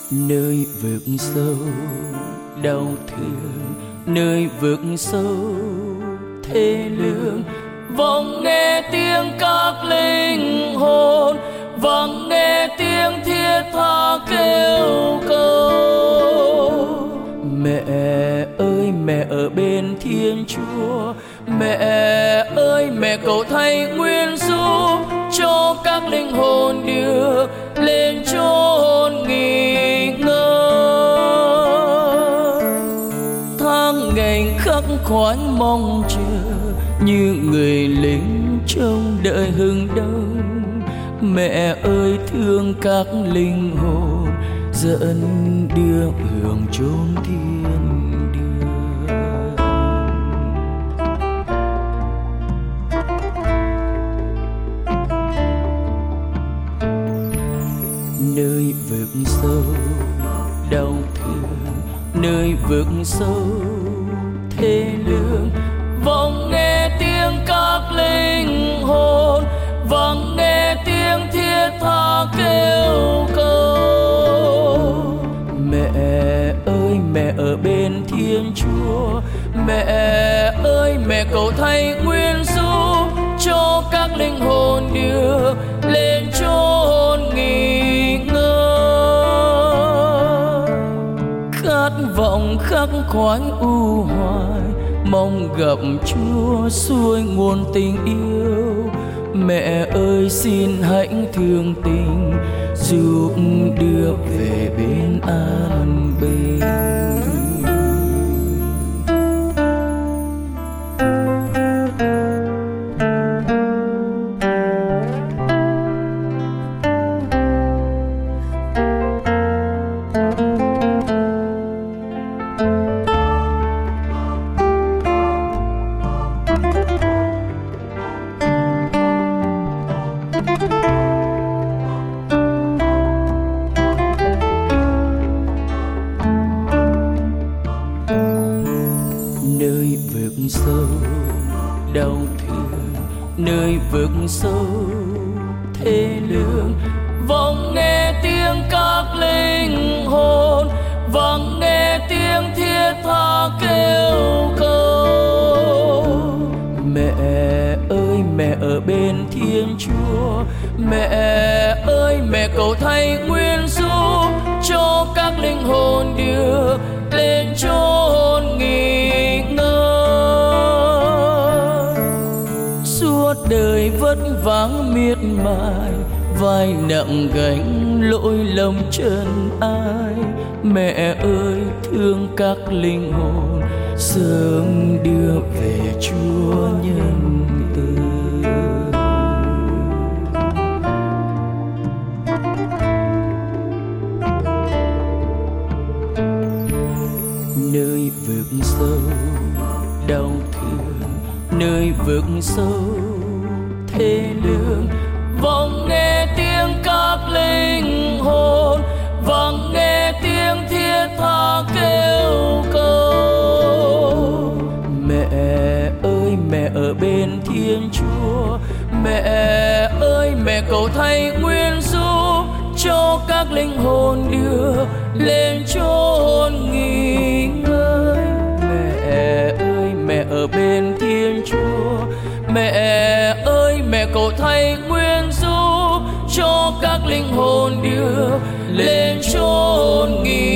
Nơi vực sâu đau thương, nơi vực sâu thê lương, vọng nghe tiếng các linh hồn, vọng nghe tiếng thiết tha kêu cầu. Mẹ ơi mẹ ở bên Thiên Chúa, mẹ ơi mẹ cầu thay nguyên ru cho các linh hồn được lên chốn nghỉ ngơi. Tháng ngày khắc khoáng mong chờ như người lính trông đợi hừng đông. Mẹ ơi thương các linh hồn, dẫn đưa hưởng chốn thiên đường. Nơi vực sâu đau thương, nơi vực sâu thê lương, vọng nghe tiếng các linh hồn, vọng nghe tiếng thiết tha kêu cầu. Mẹ ơi mẹ ở bên Thiên Chúa, mẹ ơi mẹ cầu thay nguyên ru cho các linh hồn được lên chốn nghỉ ngơi. Khát vọng khắc khoáng u hoài, mong gặp Chúa xuôi nguồn tình yêu. Mẹ ơi xin hãnh thương tình, giúp đưa về bên an bình. Nơi vực sâu đau thương, nơi vực sâu thê lương, vọng nghe tiếng các linh hồn, vọng nghe tiếng thiết tha kêu cầu. Mẹ ơi mẹ ở bên Thiên Chúa, mẹ ơi mẹ cầu thay nguyên ru cho các linh hồn được lên chốn nghỉ ngơi. Suốt đời vất vắng miệt mài, vai nặng gánh lỗi lầm trần ai. Mẹ ơi thương các linh hồn, sớm đưa về Chúa nhân từ. Nơi vực sâu đau thương, nơi vực sâu thê lương, vọng nghe tiếng các linh hồn, vọng nghe tiếng thiết tha kêu cầu. Mẹ ơi mẹ ở bên Thiên Chúa, mẹ ơi mẹ cầu thay nguyên ru cho các linh hồn đưa lên chốn nghỉ ngơi. Mẹ ơi mẹ ở bên Thiên Chúa, mẹ ơi mẹ cầu thay nguyên ru cho các linh hồn đưa lên chốn nghỉ